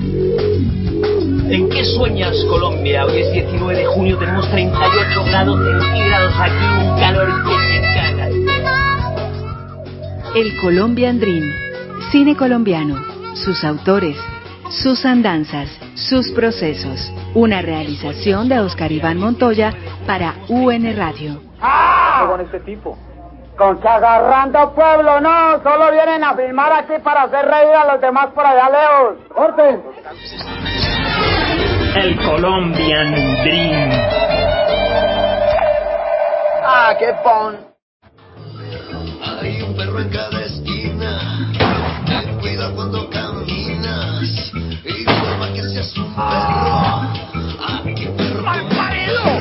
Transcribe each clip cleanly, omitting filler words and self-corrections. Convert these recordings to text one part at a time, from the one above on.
¿En qué sueñas, Colombia? Hoy es 19 de junio, tenemos 38 grados centígrados aquí, un calor que se caga. El Colombian Dream, cine colombiano, sus autores, sus andanzas, sus procesos. Una realización de Oscar Iván Montoya para UN Radio. ¡Ah! Con este tipo. Con que agarrando pueblo, no, solo vienen a filmar aquí para hacer reír a los demás por allá lejos. ¡Orden! El Colombian Dream. ¡Ah, qué pon! Hay un perro en cada esquina, ten cuidado cuando caminas, y forma que seas un perro, aquí perro como perro,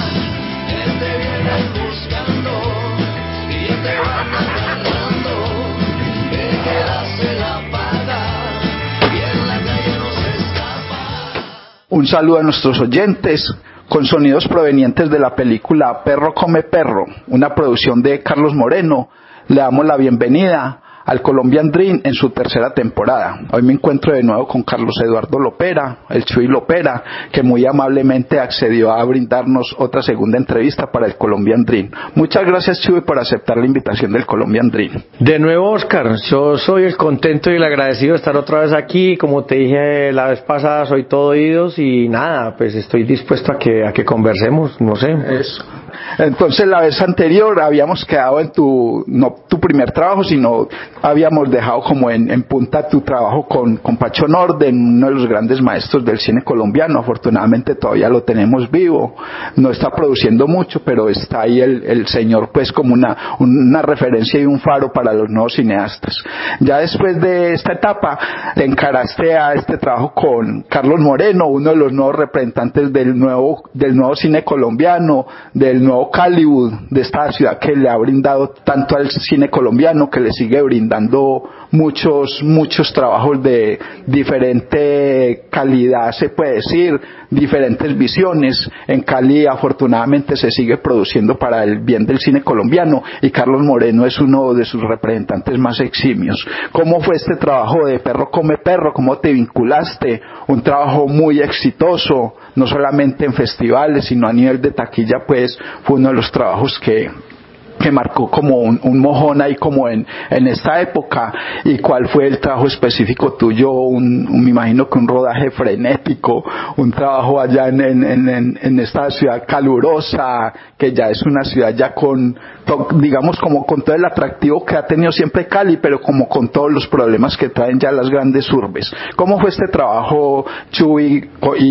que te vienen buscando, y ya te van agarrando, que quedas en la paga, y en la calle no se escapa. Un saludo a nuestros oyentes, con sonidos provenientes de la película Perro come perro, una producción de Carlos Moreno. Le damos la bienvenida al Colombian Dream en su tercera temporada. Hoy me encuentro de nuevo con Carlos Eduardo Lopera, el Chuy Lopera, que muy amablemente accedió a brindarnos otra segunda entrevista para el Colombian Dream. Muchas gracias, Chuy, por aceptar la invitación del Colombian Dream. De nuevo, Oscar, yo soy el contento y el agradecido de estar otra vez aquí. Como te dije la vez pasada, soy todo oídos y nada, pues estoy dispuesto a que conversemos, no sé. Eso. Entonces, la vez anterior habíamos quedado en no tu primer trabajo, sino habíamos dejado como en punta tu trabajo con Pacho Norden, uno de los grandes maestros del cine colombiano. Afortunadamente todavía lo tenemos vivo, no está produciendo mucho, pero está ahí el señor, pues, como una referencia y un faro para los nuevos cineastas. Ya después de esta etapa te encaraste a este trabajo con Carlos Moreno, uno de los nuevos representantes del nuevo cine colombiano, del nuevo Hollywood, de esta ciudad que le ha brindado tanto al cine colombiano, que le sigue brindando muchos trabajos de diferente calidad, se puede decir, diferentes visiones. En Cali afortunadamente se sigue produciendo para el bien del cine colombiano y Carlos Moreno es uno de sus representantes más eximios. ¿Cómo fue este trabajo de Perro come perro? ¿Cómo te vinculaste? Un trabajo muy exitoso, no solamente en festivales, sino a nivel de taquilla, pues fue uno de los trabajos que marcó como un mojón ahí como en esta época. ¿Y cuál fue el trabajo específico tuyo? Me imagino que un rodaje frenético, un trabajo allá en esta ciudad calurosa, que ya es una ciudad ya digamos como con todo el atractivo que ha tenido siempre Cali, pero como con todos los problemas que traen ya las grandes urbes. ¿Cómo fue este trabajo, Chuy,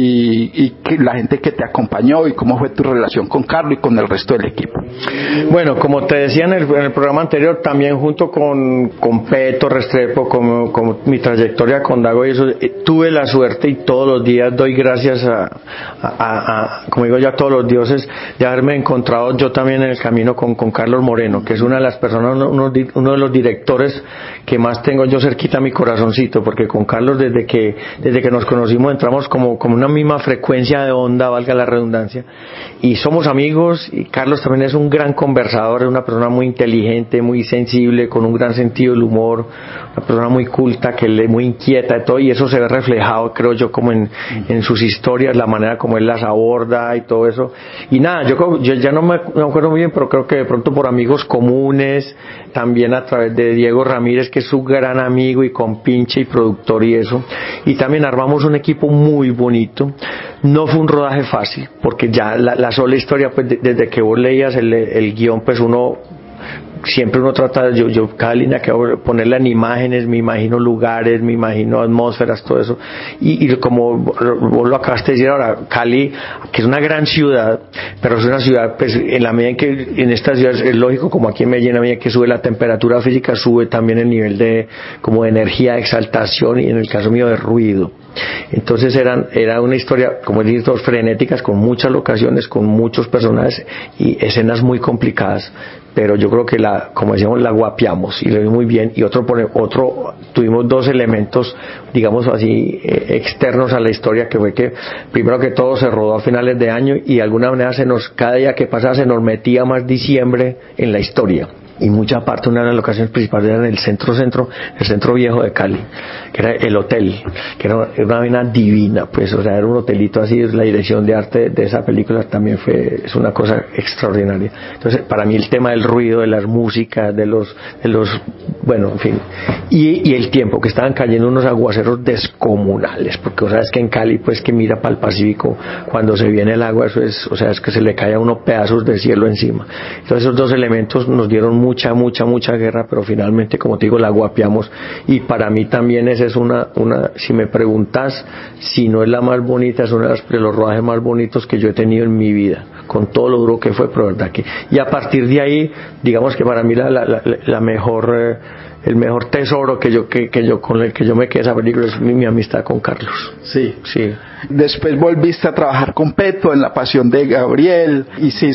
y la gente que te acompañó, y cómo fue tu relación con Carlos y con el resto del equipo? Bueno, como te decía en el programa anterior, también junto con Peto Restrepo, como mi trayectoria con Dago y eso, tuve la suerte y todos los días doy gracias a como digo yo, a todos los dioses de haberme encontrado yo también en el camino con Carlos Moreno, que es una de las personas, uno de los directores que más tengo yo cerquita a mi corazoncito, porque con Carlos desde que nos conocimos entramos como una misma frecuencia de onda, valga la redundancia, y somos amigos. Y Carlos también es un gran conversador, es una persona muy inteligente, muy sensible, con un gran sentido del humor, una persona muy culta, que lee, muy inquieta y todo, y eso se ve reflejado, creo yo, como en sus historias, la manera como él las aborda y todo eso. Y nada, yo ya no me acuerdo muy bien, pero creo que de pronto por amigos comunes, también a través de Diego Ramírez, que es su gran amigo y compinche y productor y eso, y también armamos un equipo muy bonito. No fue un rodaje fácil, porque ya la sola historia, pues desde que vos leías el guión, pues siempre uno trata, yo cada línea que hago, ponerla en imágenes, me imagino lugares, me imagino atmósferas, todo eso, y como vos lo acabaste de decir ahora, Cali, que es una gran ciudad, pero es una ciudad, pues en la medida en que en esta ciudad es lógico, como aquí en Medellín, a medida que sube la temperatura física, sube también el nivel de energía, de exaltación, y en el caso mío de ruido. Entonces era una historia, como dices, frenéticas, con muchas locaciones, con muchos personajes y escenas muy complicadas, pero yo creo que como decíamos, la guapiamos y lo vimos muy bien. Y tuvimos dos elementos, digamos así, externos a la historia, que fue que primero que todo se rodó a finales de año y de alguna manera cada día que pasaba se nos metía más diciembre en la historia. y mucha parte, una de las locaciones principales era en el centro viejo de Cali, que era el hotel, que era una vaina divina, pues, o sea, era un hotelito así. La dirección de arte de esa película también es una cosa extraordinaria. Entonces, para mí el tema del ruido, de las músicas, de los bueno, en fin, y el tiempo, que estaban cayendo unos aguaceros descomunales, porque, o sea, es que en Cali, pues, que mira para el Pacífico, cuando se viene el agua, eso es, o sea, es que se le cae a uno pedazos de cielo encima. Entonces, esos dos elementos nos dieron mucha guerra, pero finalmente, como te digo, la guapiamos. Y para mí también esa es una, si me preguntas si no es la más bonita, es una de los rodajes más bonitos que yo he tenido en mi vida, con todo lo duro que fue, pero verdad que, y a partir de ahí, digamos que para mí la mejor, el mejor tesoro con el que yo me quedé esa película es mi amistad con Carlos. Sí. Sí. Después volviste a trabajar con Peto en La Pasión de Gabriel.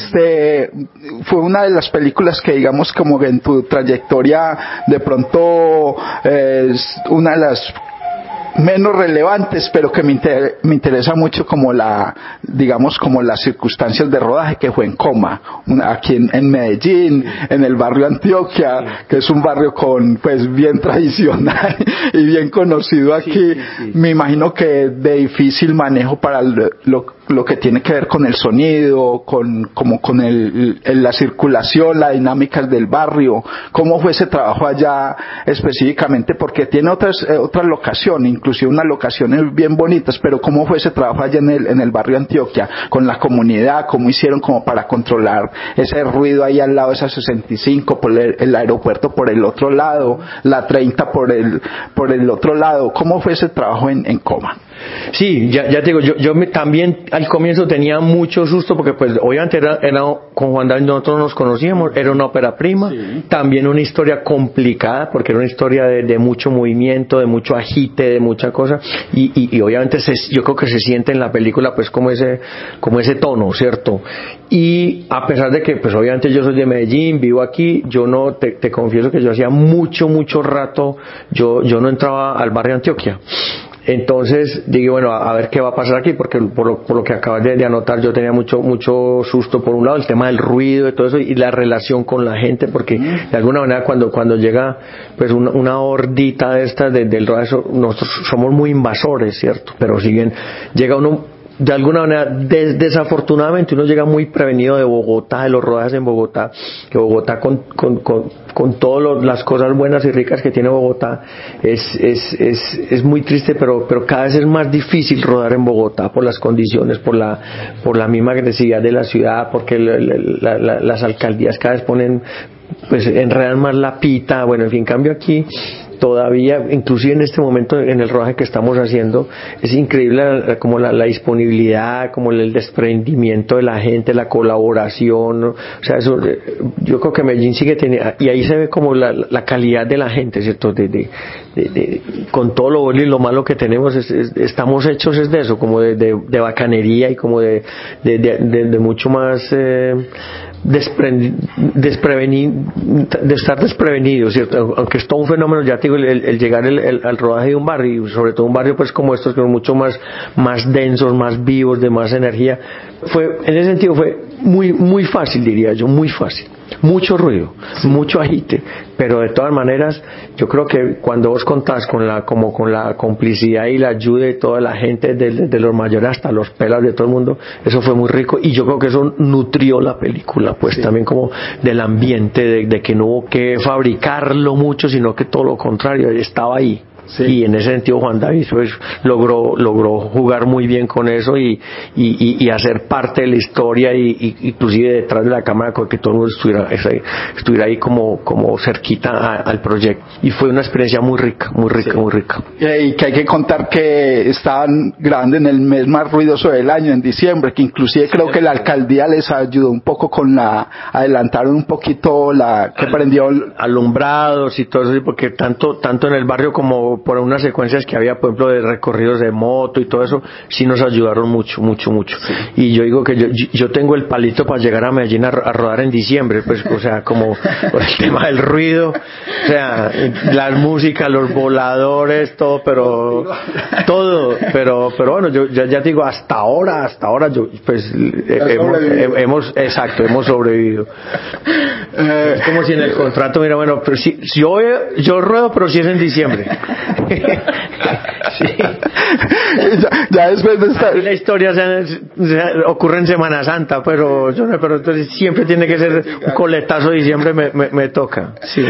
Fue una de las películas que, digamos, como que en tu trayectoria de pronto es una de las menos relevantes, pero que me interesa mucho como digamos como las circunstancias de rodaje, que fue en Coma, aquí en Medellín, en el barrio Antioquia, que es un barrio pues bien tradicional y bien conocido aquí. Sí. Me imagino que de difícil manejo para lo que tiene que ver con el sonido, con la circulación, las dinámicas del barrio. ¿Cómo fue ese trabajo allá específicamente? Porque tiene otras locaciones, inclusive unas locaciones bien bonitas, pero ¿cómo fue ese trabajo allá en el barrio Antioquia con la comunidad? ¿Cómo hicieron como para controlar ese ruido ahí al lado de esa 65, por el aeropuerto por el otro lado, la 30 por el otro lado? ¿Cómo fue ese trabajo en Coma? Sí, ya te digo, yo también al comienzo tenía mucho susto, porque pues obviamente era con Juan David nosotros nos conocíamos, era una ópera prima, sí. También una historia complicada, porque era una historia de mucho movimiento, de mucho agite, de mucha cosa, y obviamente yo creo que se siente en la película pues como ese tono, ¿cierto? Y a pesar de que pues obviamente yo soy de Medellín, vivo aquí, yo no, te confieso que yo hacía mucho rato, yo no entraba al barrio Antioquia. Entonces dije, bueno, a ver qué va a pasar aquí, porque por lo que acabas de anotar, yo tenía mucho susto. Por un lado, el tema del ruido y todo eso, y la relación con la gente, porque de alguna manera cuando llega pues una hordita de estas del rodaje, nosotros somos muy invasores, ¿cierto? Pero si bien llega uno, de alguna manera, desafortunadamente uno llega muy prevenido de Bogotá, de los rodajes en Bogotá, que Bogotá con todas las cosas buenas y ricas que tiene Bogotá, es muy triste, pero cada vez es más difícil rodar en Bogotá por las condiciones, por la misma agresividad de la ciudad, porque las alcaldías cada vez ponen, pues enredan más la pita, bueno, en fin, cambio aquí todavía, inclusive en este momento en el rodaje que estamos haciendo, es increíble como la disponibilidad, como el desprendimiento de la gente, la colaboración, o sea, eso, yo creo que Medellín sigue teniendo, y ahí se ve como la calidad de la gente, ¿cierto? Con todo lo bueno y lo malo que tenemos, estamos hechos de eso, como de bacanería y como de mucho más de estar desprevenido, ¿cierto? Aunque es todo un fenómeno, ya te digo, el llegar al rodaje de un barrio, y sobre todo un barrio pues como estos, que son mucho más densos, más vivos, de más energía, en ese sentido fue muy fácil, diría yo, muy fácil. Mucho ruido, sí. Mucho agite, pero de todas maneras yo creo que cuando vos contás con la complicidad y la ayuda de toda la gente, de los mayores hasta los pelas de todo el mundo, eso fue muy rico, y yo creo que eso nutrió la película, pues sí. También como del ambiente, de que no hubo que fabricarlo mucho, sino que todo lo contrario, estaba ahí. Sí. Y en ese sentido Juan David pues logró jugar muy bien con eso y hacer parte de la historia, y inclusive detrás de la cámara, que todo el mundo estuviera ahí como cerquita al proyecto, y fue una experiencia muy rica. Y que hay que contar que estaban grabando en el mes más ruidoso del año, en diciembre, que inclusive creo que la alcaldía les ayudó un poco adelantaron un poquito que prendió alumbrados y todo eso, porque tanto en el barrio como por unas secuencias que había, por ejemplo, de recorridos de moto y todo eso, sí nos ayudaron mucho. Sí. Y yo digo que yo tengo el palito para llegar a Medellín a rodar en diciembre, pues, o sea, como por el tema del ruido, o sea, la música, los voladores, todo, pero bueno, yo ya digo, hasta ahora yo, pues, hemos sobrevivido. Es como si en el contrato, mira, bueno, pero si yo ruedo, pero si es en diciembre. Sí. ya después de estar... La historia ocurre en Semana Santa, pero entonces siempre tiene que ser un coletazo de diciembre, me toca. Sí.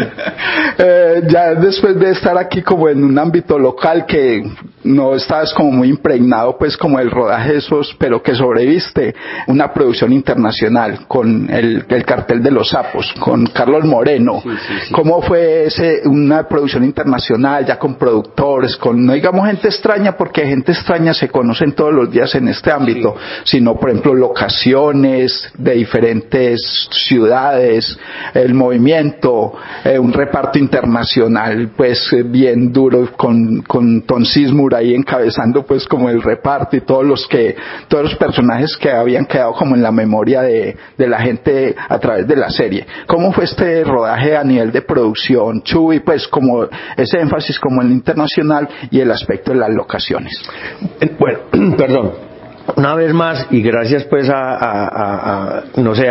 Ya después de estar aquí como en un ámbito local que no estabas como muy impregnado pues como el rodaje de esos, pero que sobreviste, una producción internacional con el Cartel de los Sapos, con Carlos Moreno. Sí. ¿Cómo fue una producción internacional ya con productores, no digamos gente extraña, porque gente extraña se conocen todos los días en este ámbito, sino por ejemplo locaciones de diferentes ciudades, el movimiento, un reparto internacional pues bien duro con Tom Sismur ahí encabezando pues como el reparto y todos los personajes que habían quedado como en la memoria de la gente a través de la serie? ¿Cómo fue este rodaje a nivel de producción, Chuy, pues como ese énfasis como en el internacional y el aspecto de las locaciones? Bueno, perdón. Una vez más, y gracias pues a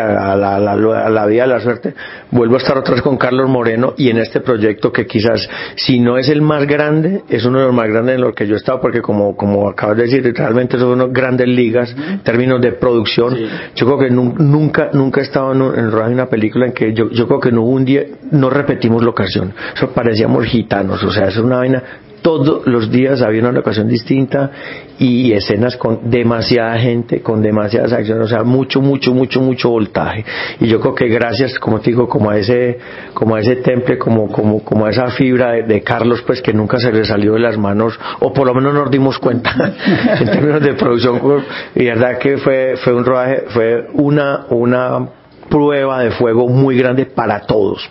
la vida, a la suerte, vuelvo a estar otra vez con Carlos Moreno y en este proyecto que quizás, si no es el más grande, es uno de los más grandes en los que yo he estado, porque como acabas de decir, realmente son unas grandes ligas en términos de producción. Sí. Yo creo que nunca he estado en el rodaje de una película en que yo creo que no hubo un día, no repetimos locación. Eso parecíamos gitanos, o sea, eso es una vaina. Todos los días había una locación distinta y escenas con demasiada gente, con demasiadas acciones, o sea, mucho voltaje. Y yo creo que gracias, como te digo, como a ese temple, como a esa fibra de Carlos, pues que nunca se le salió de las manos, o por lo menos nos dimos cuenta en términos de producción. Y verdad que fue un rodaje, fue una prueba de fuego muy grande para todos,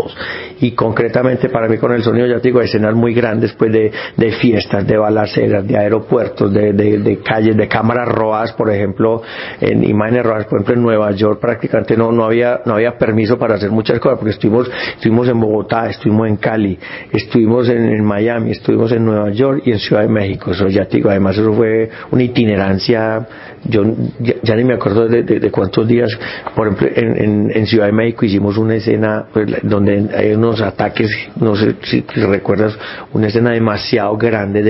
y concretamente para mí con el sonido, ya te digo, escenas muy grandes pues de fiestas, de balaceras, de aeropuertos, de calles, de cámaras robadas, por ejemplo, en imágenes robadas, por ejemplo en Nueva York prácticamente no había permiso para hacer muchas cosas, porque estuvimos en Bogotá, estuvimos en Cali, estuvimos en Miami, estuvimos en Nueva York y en Ciudad de México. Eso ya te digo, además eso fue una itinerancia, yo ya ni me acuerdo de cuántos días. Por ejemplo, en Ciudad de México hicimos una escena pues, donde hay unos ataques, no sé si recuerdas, una escena demasiado grande,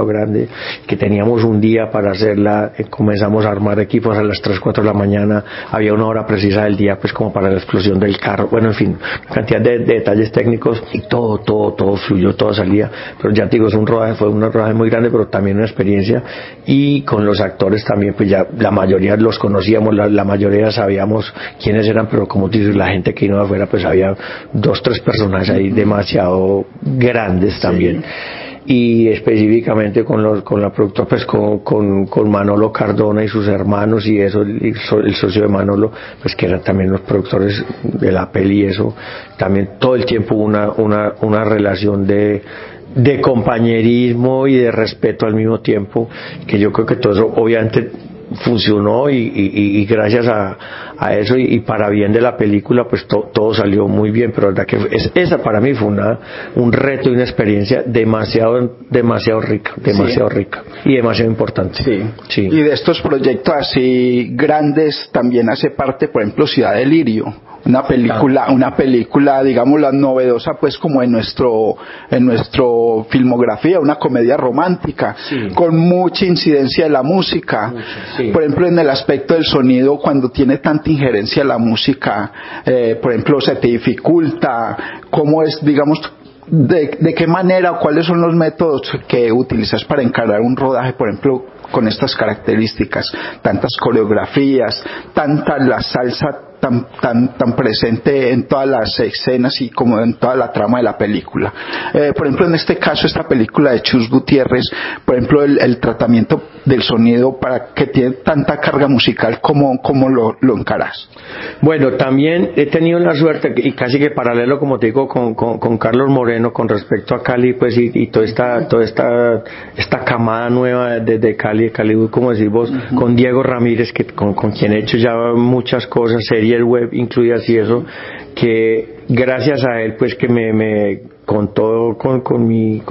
que teníamos un día para hacerla. Comenzamos a armar equipos a las 3, 4 de la mañana, había una hora precisa del día pues como para la explosión del carro, bueno, en fin, cantidad de detalles técnicos, y todo fluyó, todo salía. Pero ya te digo, fue un rodaje muy grande, pero también una experiencia. Y con los actores también, pues ya la mayoría los conocíamos, la mayoría sabíamos quiénes eran, pero como dices, la gente que vino de afuera, pues había 2, 3 personajes ahí demasiado grandes también. Y específicamente con la productora, pues con Manolo Cardona y sus hermanos y eso, el socio de Manolo, pues que eran también los productores de la peli, y eso también todo el tiempo una relación de compañerismo y de respeto al mismo tiempo, que yo creo que todo eso obviamente funcionó, y gracias a eso y para bien de la película, pues todo salió muy bien. Pero la verdad que esa para mí fue un reto y una experiencia demasiado rica y demasiado importante. Sí. Y de estos proyectos así grandes también hace parte, por ejemplo, Ciudad de Lirio, una película, digamos, la novedosa pues como en nuestro filmografía, una comedia romántica, con mucha incidencia de la música. Por ejemplo, en el aspecto del sonido, cuando tiene tanta injerencia la música, por ejemplo, se te dificulta. ¿Cómo es, digamos, de qué manera o cuáles son los métodos que utilizas para encarar un rodaje, por ejemplo, con estas características, tantas coreografías, tanta la salsa tan presente en todas las escenas y como en toda la trama de la película. Por ejemplo, en este caso, esta película de Chus Gutiérrez, por ejemplo, el tratamiento del sonido para que tiene tanta carga musical, ¿cómo lo encarás? Bueno, también he tenido la suerte, y casi que paralelo, como te digo, con Carlos Moreno con respecto a Cali, pues, y toda esta camada nueva de Cali, como decís vos, con Diego Ramírez, con quien he hecho ya muchas cosas, series web incluidas y eso, que gracias a él, pues, que me contó con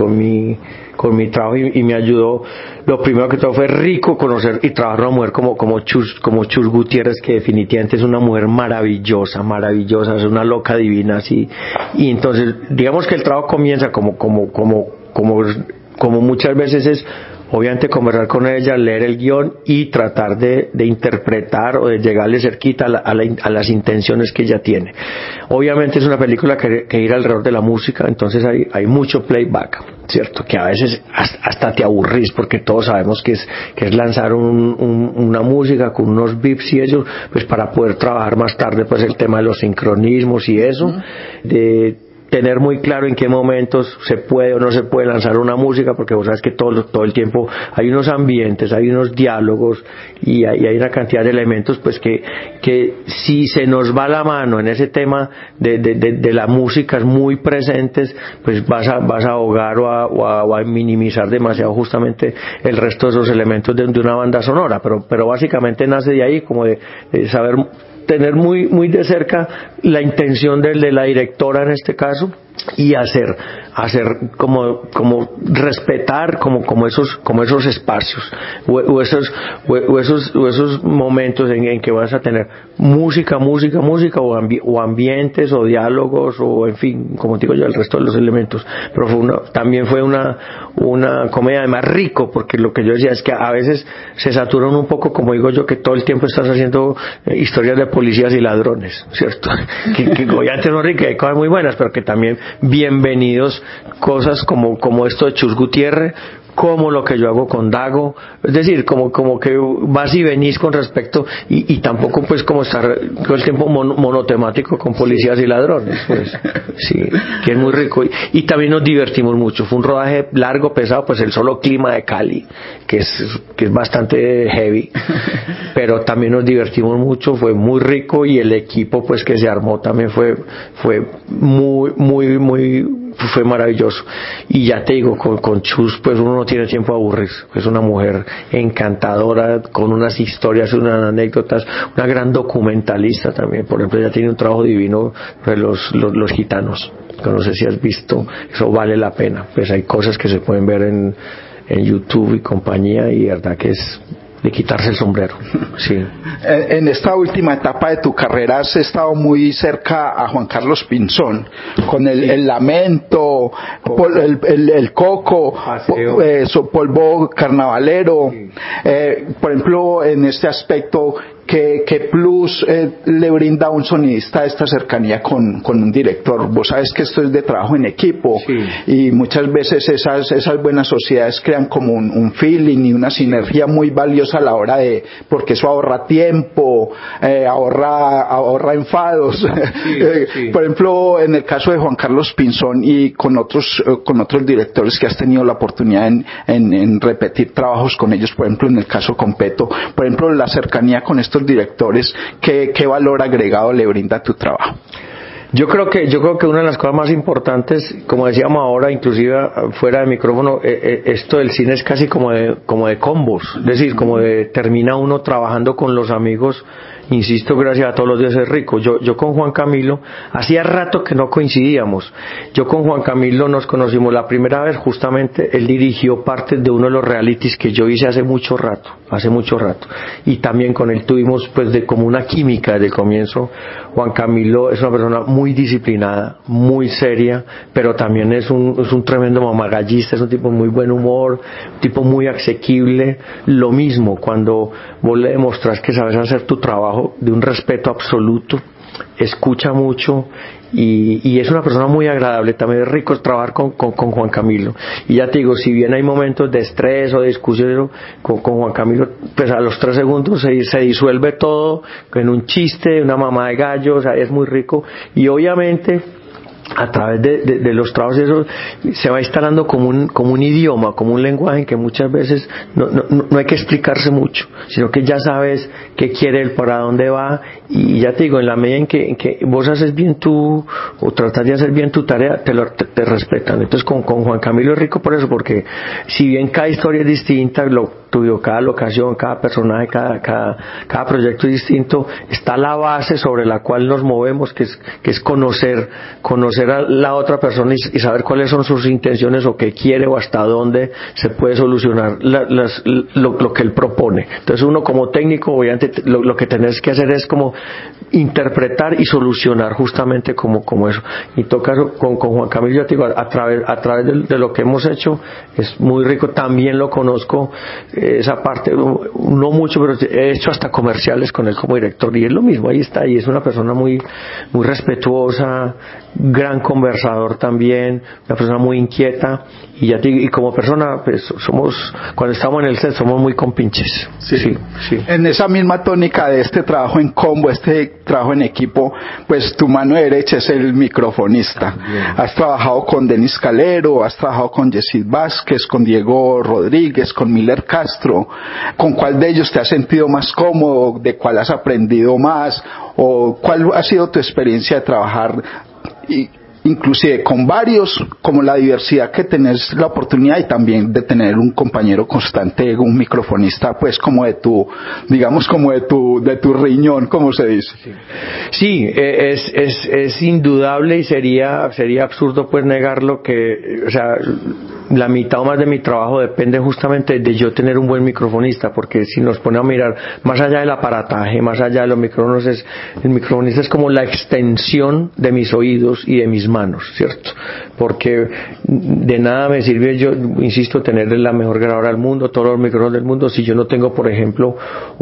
mi trabajo y me ayudó. Lo primero que todo fue rico conocer y trabajar una mujer como Chus Gutiérrez, que definitivamente es una mujer maravillosa, es una loca divina, así. Y entonces, digamos que el trabajo comienza como muchas veces es, obviamente, conversar con ella, leer el guión y tratar de interpretar o de llegarle cerquita a las intenciones que ella tiene. Obviamente es una película que gira alrededor de la música, entonces hay mucho playback, ¿cierto? Que a veces hasta te aburrís, porque todos sabemos que es lanzar una música con unos beats y eso, pues para poder trabajar más tarde pues el tema de los sincronismos y eso, de tener muy claro en qué momentos se puede o no se puede lanzar una música, porque vos sabes que todo el tiempo hay unos ambientes, hay unos diálogos y hay una cantidad de elementos pues que si se nos va la mano en ese tema de las músicas muy presentes, pues vas a ahogar o a minimizar demasiado justamente el resto de esos elementos de una banda sonora, pero básicamente nace de ahí, como de saber tener muy de cerca la intención de la directora en este caso, y hacer como respetar como esos espacios o esos momentos en que vas a tener música o ambientes o diálogos o en fin, como digo yo, el resto de los elementos. Pero también fue una comedia además rico, porque lo que yo decía es que a veces se saturan un poco, como digo yo, que todo el tiempo estás haciendo historias de policías y ladrones, ¿cierto? que obviamente son ricas, hay cosas muy buenas, pero que también bienvenidos cosas como esto de Chus Gutiérrez, como lo que yo hago con Dago, es decir, como que vas y venís con respecto, y tampoco pues como estar todo el tiempo monotemático con policías y ladrones, pues sí, que es muy rico, y también nos divertimos mucho. Fue un rodaje largo, pesado, pues el solo clima de Cali, que es bastante heavy, pero también nos divertimos mucho, fue muy rico, y el equipo pues que se armó también fue fue maravilloso. Y ya te digo, con Chus pues uno no tiene tiempo de aburrirse, es una mujer encantadora, con unas historias, unas anécdotas, una gran documentalista también. Por ejemplo, ella tiene un trabajo divino de los gitanos, que no sé si has visto, eso vale la pena, pues hay cosas que se pueden ver en YouTube y compañía, y verdad que es de quitarse el sombrero, sí. En esta última etapa de tu carrera has estado muy cerca a Juan Carlos Pinzón, con el Lamento, el Coco, Polvo Carnavalero. Sí. Por ejemplo, en este aspecto, ¿qué plus le brinda a un sonidista esta cercanía con un director? Vos sabes que esto es de trabajo en equipo, sí, y muchas veces esas buenas sociedades crean como un feeling y una sinergia muy valiosa a la hora porque eso ahorra tiempo, ahorra enfados. Sí. Por ejemplo, en el caso de Juan Carlos Pinzón y con otros directores que has tenido la oportunidad en repetir trabajos con ellos, por ejemplo en el caso con Peto, por ejemplo la cercanía con estos directores, ¿qué valor agregado le brinda a tu trabajo? Yo creo que una de las cosas más importantes, como decíamos ahora, inclusive fuera de micrófono, esto del cine es casi como de combos, es decir, como de termina uno trabajando con los amigos. Insisto, gracias a todos los días es rico. Yo con Juan Camilo, hacía rato que no coincidíamos. Yo con Juan Camilo nos conocimos la primera vez, justamente él dirigió parte de uno de los realities que yo hice hace mucho rato. Y también con él tuvimos pues como una química desde el comienzo. Juan Camilo es una persona muy disciplinada, muy seria, pero también es un tremendo mamagallista, es un tipo muy buen humor, un tipo muy asequible. Lo mismo cuando vos le demostrás que sabes hacer tu trabajo de un respeto absoluto, escucha mucho y es una persona muy agradable. También es rico trabajar con Juan Camilo, y ya te digo, si bien hay momentos de estrés o de discusión con Juan Camilo, pues a los 3 segundos se disuelve todo en un chiste, una mamá de gallo, o sea, es muy rico. Y obviamente a través de los trabajos de eso se va instalando como un idioma, como un lenguaje en que muchas veces no hay que explicarse mucho, sino que ya sabes qué quiere él, para dónde va, y ya te digo, en la medida en que vos haces bien o tratas de hacer bien tu tarea, te respetan. Entonces con Juan Camilo es rico por eso, porque si bien cada historia es distinta, cada locación, cada personaje, cada proyecto es distinto, está la base sobre la cual nos movemos, que es conocer a la otra persona y saber cuáles son sus intenciones o qué quiere o hasta dónde se puede solucionar lo que él propone. Entonces uno como técnico, obviamente, lo que tenés que hacer es como interpretar y solucionar justamente como eso. Y en todo caso con Juan Camilo, ya te digo, a través de lo que hemos hecho es muy rico. También lo conozco, esa parte, no mucho, pero he hecho hasta comerciales con él como director, y es lo mismo, ahí está, y es una persona muy respetuosa, gran conversador también, una persona muy inquieta, y como persona, pues cuando estamos en el set somos muy compinches. Sí. En esa misma tónica de este trabajo en combo, este trabajo en equipo, pues tu mano derecha es el microfonista. Bien. Has trabajado con Denis Calero, has trabajado con Yesid Vázquez, con Diego Rodríguez, con Miller Castro. ¿Con cuál de ellos te has sentido más cómodo? ¿De cuál has aprendido más? ¿O cuál ha sido tu experiencia de trabajar inclusive con varios, como la diversidad que tenés la oportunidad, y también de tener un compañero constante, un microfonista, pues como de tu riñón, como se dice? Sí, es indudable, y sería absurdo pues negarlo, que, o sea, la mitad o más de mi trabajo depende justamente de yo tener un buen microfonista, porque si nos ponemos a mirar más allá del aparataje, más allá de los micrófonos, el microfonista es como la extensión de mis oídos y de mis manos, ¿cierto? Porque de nada me sirve, yo insisto, tener la mejor grabadora del mundo, todos los micrófonos del mundo, si yo no tengo, por ejemplo,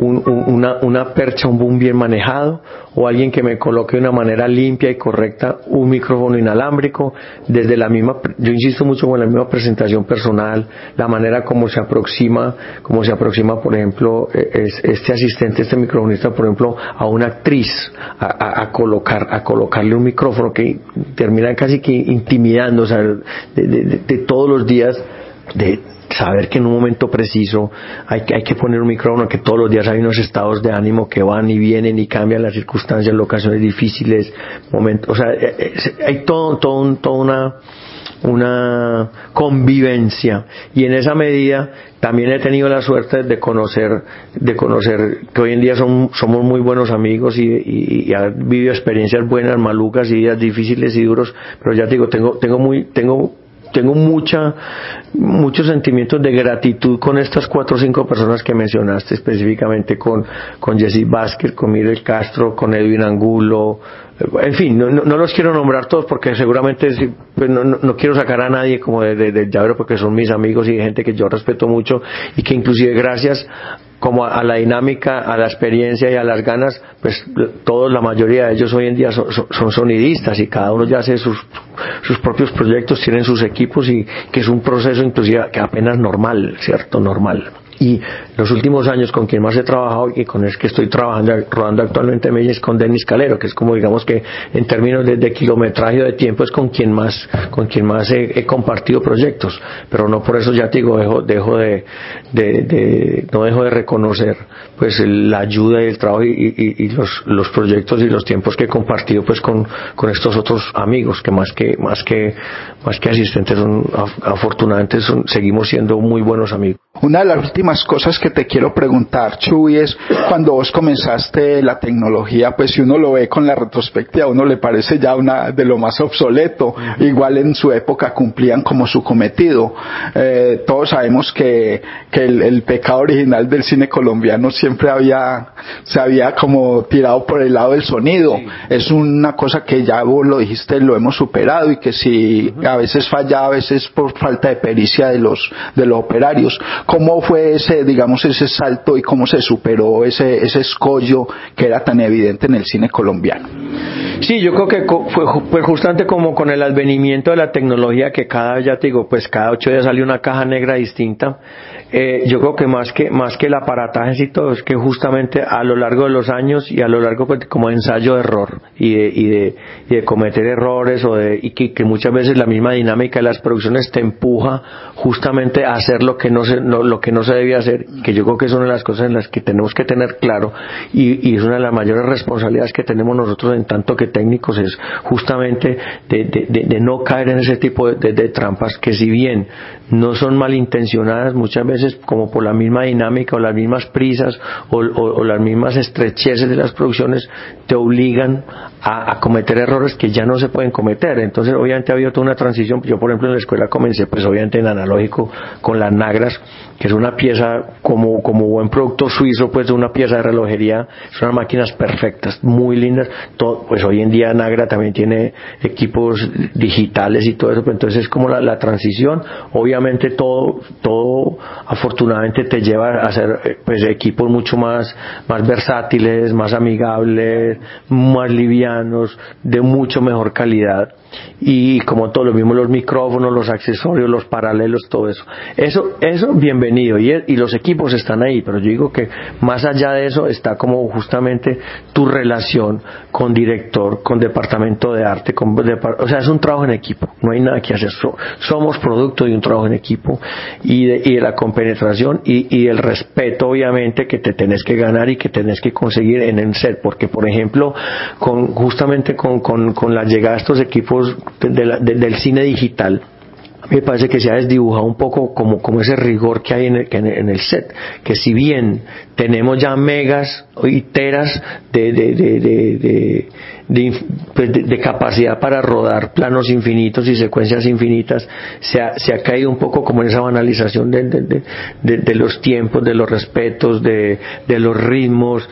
una percha, un boom bien manejado, o alguien que me coloque de una manera limpia y correcta un micrófono inalámbrico, yo insisto mucho con la misma presentación personal, la manera como se aproxima, por ejemplo, este asistente, este microfonista, por ejemplo, a una actriz, a colocarle un micrófono que termina casi que intimidando, o sea, de todos los días, de saber que en un momento preciso hay que poner un micrófono, que todos los días hay unos estados de ánimo que van y vienen y cambian las circunstancias, locaciones difíciles, momentos, o sea, hay toda una convivencia, y en esa medida también he tenido la suerte de conocer que hoy en día somos muy buenos amigos, y he vivido experiencias buenas, malucas, y días difíciles y duros, pero ya te digo, tengo muchos sentimientos de gratitud con estas 4 o 5 personas que mencionaste, específicamente con Yesid Vázquez, con Miguel Castro, con Edwin Angulo, en fin, no los quiero nombrar todos, porque seguramente pues no quiero sacar a nadie como del llavero, porque son mis amigos y gente que yo respeto mucho, y que inclusive gracias como a la dinámica, a la experiencia y a las ganas, pues la mayoría de ellos hoy en día son sonidistas, y cada uno ya hace sus propios proyectos, tienen sus equipos, y que es un proceso inclusive que apenas normal, ¿cierto? Normal. Y los últimos años con quien más he trabajado, y con el que estoy rodando actualmente en Medellín, es con Denis Calero, que es como, digamos, que en términos de kilometraje de tiempo es con quien más he compartido proyectos, pero no por eso, ya te digo, no dejo de reconocer pues la ayuda y el trabajo y los proyectos y los tiempos que he compartido pues con estos otros amigos, que más que asistentes afortunadamente seguimos siendo muy buenos amigos. Una de las últimas cosas que te quiero preguntar, Chuy, es cuando vos comenzaste la tecnología, pues si uno lo ve con la retrospectiva, a uno le parece ya una de lo más obsoleto. Igual en su época cumplían como su cometido. Todos sabemos que el pecado original del cine colombiano siempre se había como tirado por el lado del sonido. Sí. Es una cosa que ya vos lo dijiste, lo hemos superado, y que si a veces falla, a veces por falta de pericia de los operarios. ¿Cómo fue ese, digamos, ese salto y cómo se superó ese escollo que era tan evidente en el cine colombiano? Sí, yo creo que fue justamente como con el advenimiento de la tecnología, que ya te digo, pues cada 8 días salió una caja negra distinta. Yo creo que más que el aparataje y todo, es que justamente a lo largo de los años y a lo largo, pues, como ensayo de error y de cometer errores y que muchas veces la misma dinámica de las producciones te empuja justamente a hacer lo que no se debía hacer, que yo creo que es una de las cosas en las que tenemos que tener claro, y es una de las mayores responsabilidades que tenemos nosotros en tanto que técnicos, es justamente de no caer en ese tipo de trampas que, si bien no son malintencionadas, muchas veces como por la misma dinámica o las mismas prisas o las mismas estrecheces de las producciones te obligan a cometer errores que ya no se pueden cometer. Entonces obviamente ha habido toda una transición. Yo, por ejemplo, en la escuela comencé pues obviamente en analógico con las Nagras, que es una pieza como buen producto suizo, pues de una pieza de relojería, son unas máquinas perfectas, muy lindas. Pues hoy en día Nagra también tiene equipos digitales y todo eso, pero entonces es como la transición. Obviamente todo afortunadamente te lleva a hacer pues equipos mucho más versátiles, más amigables, más livianos, de mucho mejor calidad, y como todo lo mismo, los micrófonos, los accesorios, los paralelos, todo eso bienvenido, y los equipos están ahí, pero yo digo que más allá de eso está como justamente tu relación con director, con departamento de arte, o sea, es un trabajo en equipo, no hay nada que hacer, somos producto de un trabajo en equipo, y de la compenetración y el respeto, obviamente, que te tenés que ganar y que tenés que conseguir en el set, porque por ejemplo justamente con la llegada de estos equipos del cine digital, me parece que se ha desdibujado un poco como ese rigor que hay en el set, que si bien tenemos ya megas y teras de capacidad para rodar planos infinitos y secuencias infinitas, se ha caído un poco como en esa banalización de los tiempos, de los respetos, de los ritmos,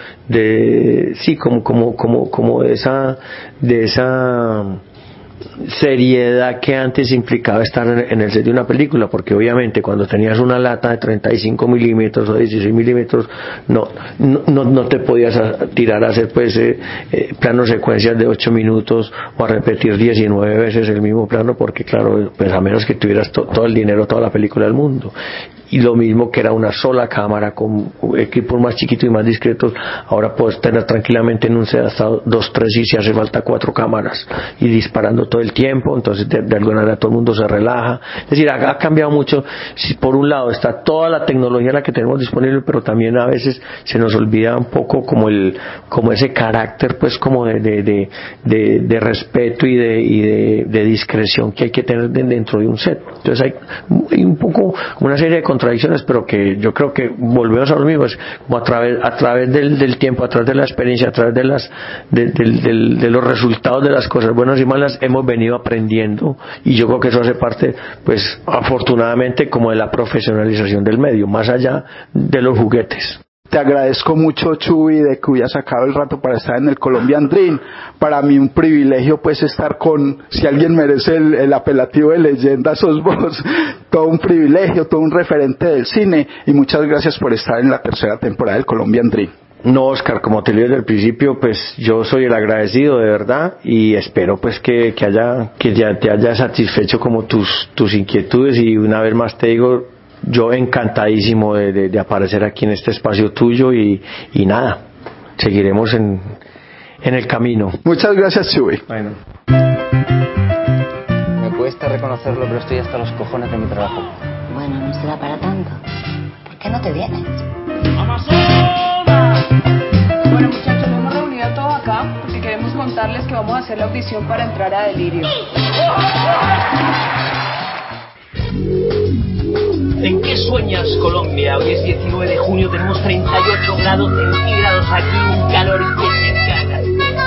como de esa seriedad que antes implicaba estar en el set de una película, porque obviamente cuando tenías una lata de 35 milímetros o 16 milímetros no te podías tirar a hacer pues planos secuencias de 8 minutos o a repetir 19 veces el mismo plano, porque claro, pues a menos que tuvieras todo el dinero, toda la película del mundo. Y lo mismo que era una sola cámara con equipos más chiquitos y más discretos, ahora puedes tener tranquilamente en un set hasta 2, 3 y si hace falta 4 cámaras y disparando todo el tiempo. Entonces de alguna manera todo el mundo se relaja. Es decir, ha cambiado mucho. Si por un lado está toda la tecnología la que tenemos disponible, pero también a veces se nos olvida un poco como ese carácter pues como de respeto y de discreción que hay que tener dentro de un set. Entonces hay un poco una serie de contradicciones, pero que yo creo que volvemos a lo mismo, es como a través del tiempo, a través de la experiencia, a través de los resultados de las cosas buenas y malas, hemos venido aprendiendo, y yo creo que eso hace parte, pues afortunadamente, como de la profesionalización del medio, más allá de los juguetes. Te agradezco mucho, Chuy, de que hubieras sacado el rato para estar en el Colombian Dream. Para mí un privilegio pues estar si alguien merece el apelativo de leyenda, sos vos. Todo un privilegio, todo un referente del cine, y muchas gracias por estar en la 3ª temporada del Colombian Dream. No, Oscar, como te dije desde el principio, pues yo soy el agradecido de verdad, y espero pues que ya te haya satisfecho como tus inquietudes, y una vez más te digo, yo encantadísimo de aparecer aquí en este espacio tuyo, y nada, seguiremos en el camino. Muchas gracias, Chuy. Bueno. Me cuesta reconocerlo, pero estoy hasta los cojones de mi trabajo. Bueno, no será para tanto. ¿Por qué no te vienes? ¡Amazonas! Bueno, muchachos, nos hemos reunido todos acá porque queremos contarles que vamos a hacer la audición para entrar a Delirio. ¿En qué sueñas, Colombia? Hoy es 19 de junio, tenemos 38 grados centígrados aquí, un calor que se caga.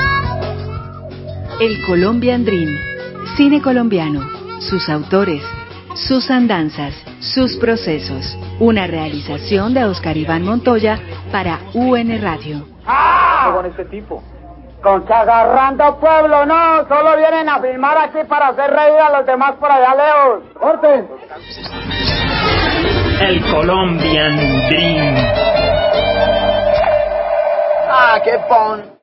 El Colombian Dream, cine colombiano, sus autores, sus andanzas, sus procesos. Una realización de Oscar Iván Montoya para UN Radio. ¡Ah! Con este tipo. Conchagarrando pueblo, no, solo vienen a filmar aquí para hacer reír a los demás por allá lejos. ¡Corten! El Colombian Dream. Ah, qué pon.